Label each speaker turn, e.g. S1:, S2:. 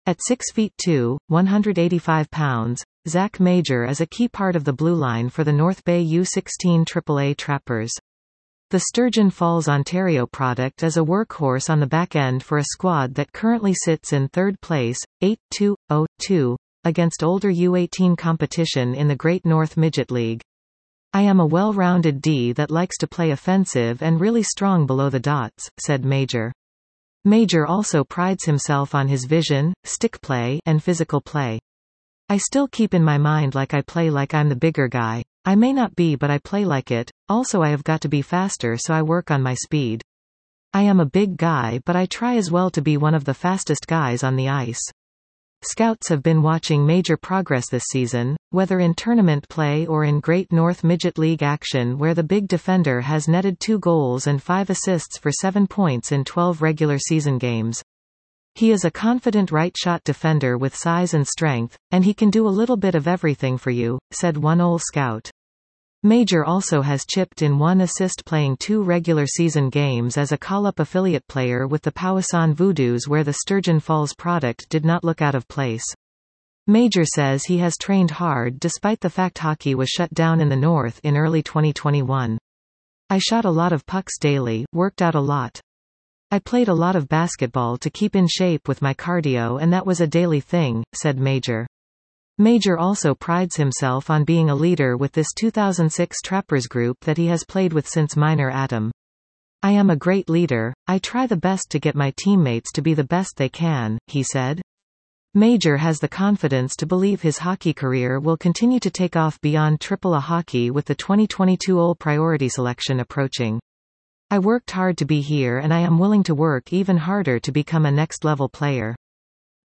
S1: At 6 feet 2, 185 pounds, Zach Major is a key part of the blue line for the North Bay U16 AAA Trappers. The Sturgeon Falls, Ontario product is a workhorse on the back end for a squad that currently sits in third place, 8-2-0-2, against older U18 competition in the Great North Midget League. "I am a well-rounded D that likes to play offensive and really strong below the dots," said Major. Major also prides himself on his vision, stick play, and physical play. "I still keep in my mind like I play like I'm the bigger guy. I may not be, but I play like it. Also I have got to be faster, so I work on my speed. I am a big guy, but I try as well to be one of the fastest guys on the ice." Scouts have been watching Major progress this season, whether in tournament play or in Great North Midget League action, where the big defender has netted 2 goals and 5 assists for 7 points in 12 regular season games. He is a confident right-shot defender with size and strength, and he can do a little bit of everything for you, said one old scout. Major also has chipped in 1 assist playing 2 regular season games as a call-up affiliate player with the Powassan Voodoos, where the Sturgeon Falls product did not look out of place. Major says he has trained hard despite the fact hockey was shut down in the north in early 2021. "I shot a lot of pucks daily, worked out a lot. I played a lot of basketball to keep in shape with my cardio, and that was a daily thing," said Major. Major also prides himself on being a leader with this 2006 Trappers group that he has played with since minor Atom. "I am a great leader, I try the best to get my teammates to be the best they can," he said. Major has the confidence to believe his hockey career will continue to take off beyond AAA hockey with the 2022 All Priority selection approaching. "I worked hard to be here, and I am willing to work even harder to become a next-level player.